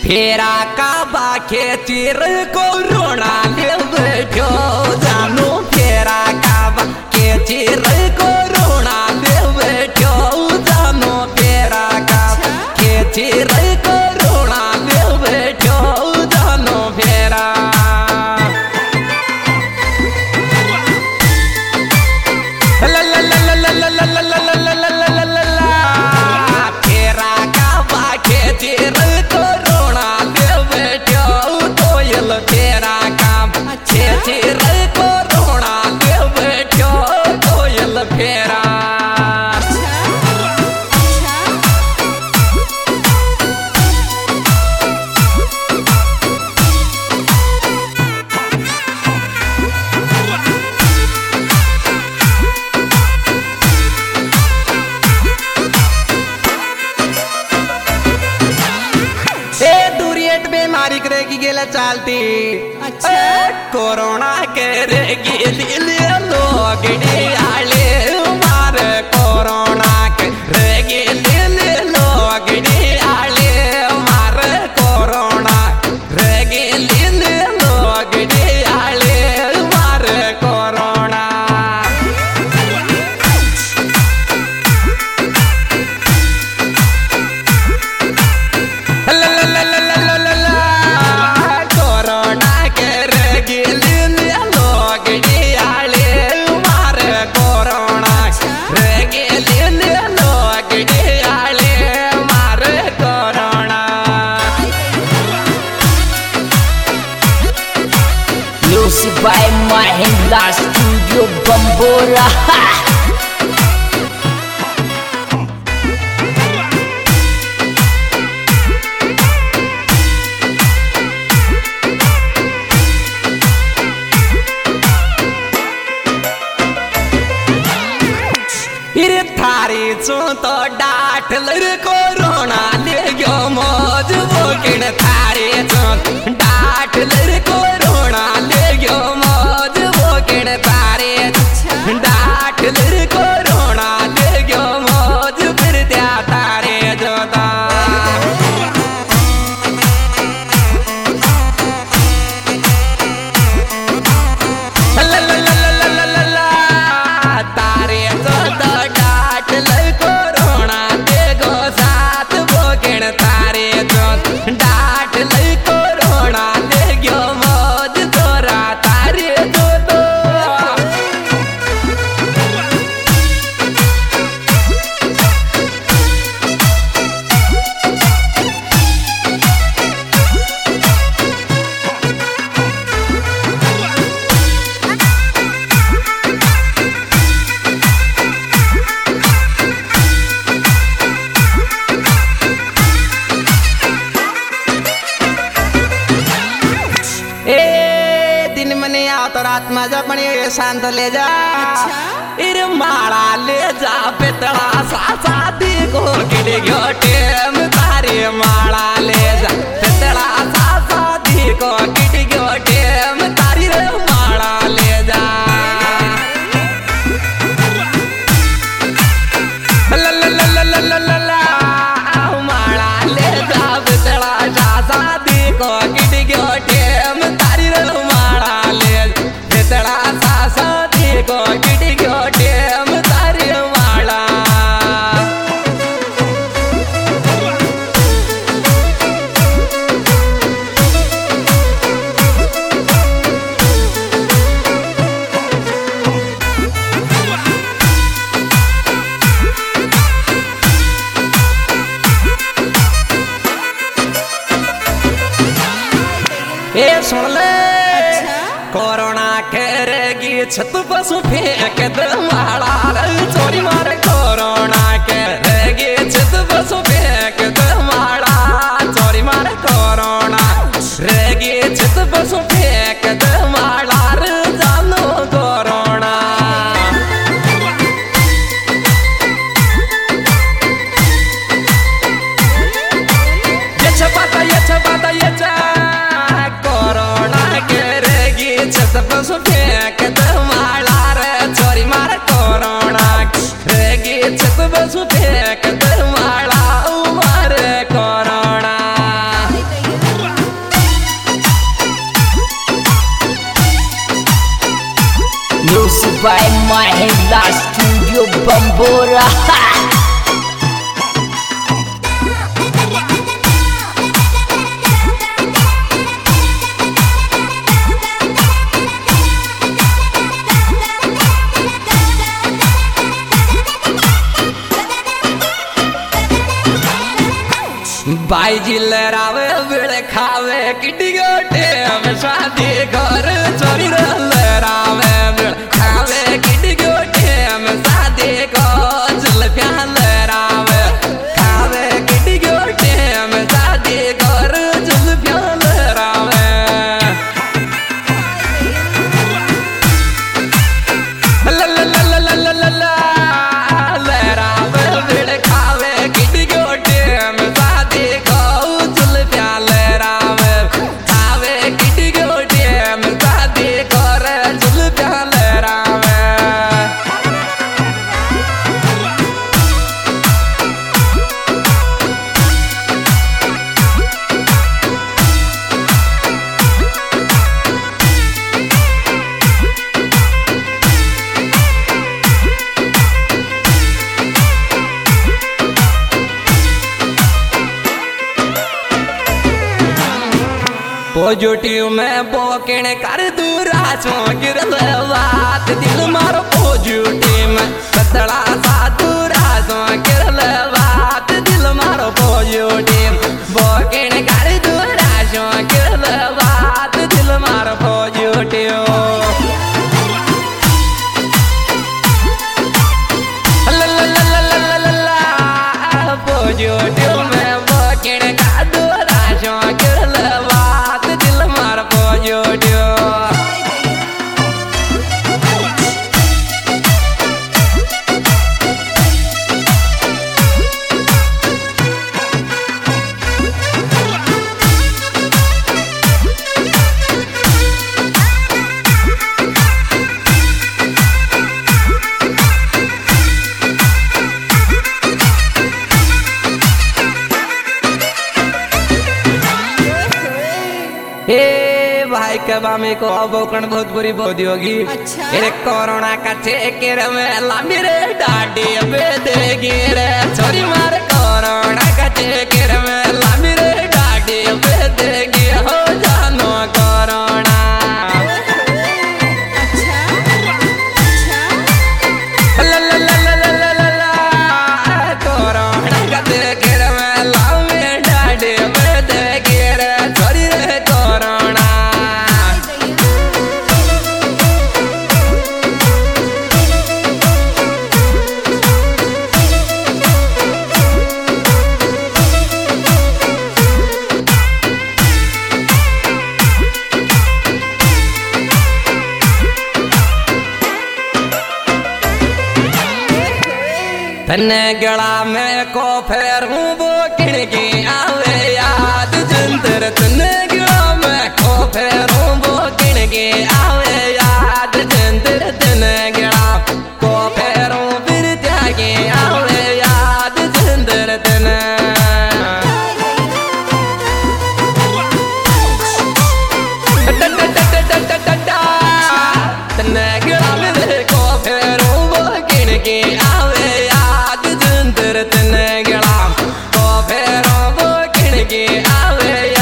फेरा का बाखे चिर कोरोना ले बैठो जानो फेरा का बाखे चिर कोरोना ले बैठो जानो फेरा का बाखे चिर कोरोना ले बैठो जानो फेरा ला ला ला ला ला ला ला ला ला ला ला ला ला फेरा का बाखे चिर तेरा काम छे चिर कोरोना ले बैठो कोयल फेरा बीमारी करेगी गेला चालती अच्छा कोरोना करेगी दिले लोग आले मार कोरोना करेगी दिले लोग आले मार कोरोना करेगी दिले लोग आले मार corona by Mahindra Studio Bambora. इरे थारी चो तो डाट लर कोरोना ले गयो मौज बोकिन थारी चो डाट लर कोरोना ले गयो मौज बोकिन थारी डाट लर कोरोना ले गयो मौज फिर त्या तारे जोता तो रात में जब बनी शांत ले जा इर माला ले जा पेतला शादी को किड गयो टेम तारी माला ले जा पेतला शादी को किड गयो टेम तारी रे माला ले जा ला ला ला ला ला ला ला माला ले जा पेतला शादी को किड गयो टेम तारी रे माला ले तेरा साथी को किटी गयो टेम तारी माला ए सुन ले कोरोना करेगी छत पशु फेंक दमाड़ा चोरी मारे कोरोना करेगी छत पशु फेंक दमाड़ा चोरी मारे कोरोना रेगी छत पशु फेंक दमाड़ा जानो कोरोना ये छपाता कोरोना करेगी छत पशु फेंक दमाड़ा रे चोरी मारे कोरोना रेगी छत पशु फेंक दमाड़ा मारे corona by Mahindra Studio Bambora. भाई जी लहरावे बिड़ खावे किड्डी गोटे हम शादी घर चोरी लहरावे बिड़ खावे किड्डी गोटे हम शादी को जुल्फिया लहरावे खावे किड्डी गोटे हम शादी घर जुल्फिया लहरावे ला ला ला ला ला ला ला लहरावे बिड़ खावे किड्डी गोटे हम पॉजिटिव में बोकण कर दूरा सो गिरल बात दिल मारो पॉजिटिव में कतड़ा सा दूरा सो गिरल बात दिल मारो पॉजिटिव बोकण कर दूरा सो गिरल बात दिल मारो पॉजिटिव पॉजिटिव में बोकण कर दूरा सो गिरल भाई कबा में को बोकण बहुत बुरी बहुत होगी। अच्छा? कोरोना का चेकर में लामी रे डाडी बेदेगी रे छोरी मार कोरोना का चेकर में लामी रे डाडी बेदेगी हो जानो कोरोना। अच्छा? ला ला ला ला ला ला ला कोरोना का चेकर में लामी डाडी बेदेगी रे छोरी रे कोरोना। तन्ने गला में को फेरूं वो किणकी आवे याद जंतर तन्ने गला में को फेरूं वो किणकी आवे याद जंतर तन्ने गला को फेरूं फिर त्यागे आवे याद जंतर तन्ने तन्ने गला में को फेरूं वो किणकी आवे तने गला को फेरो वो किणकी आवे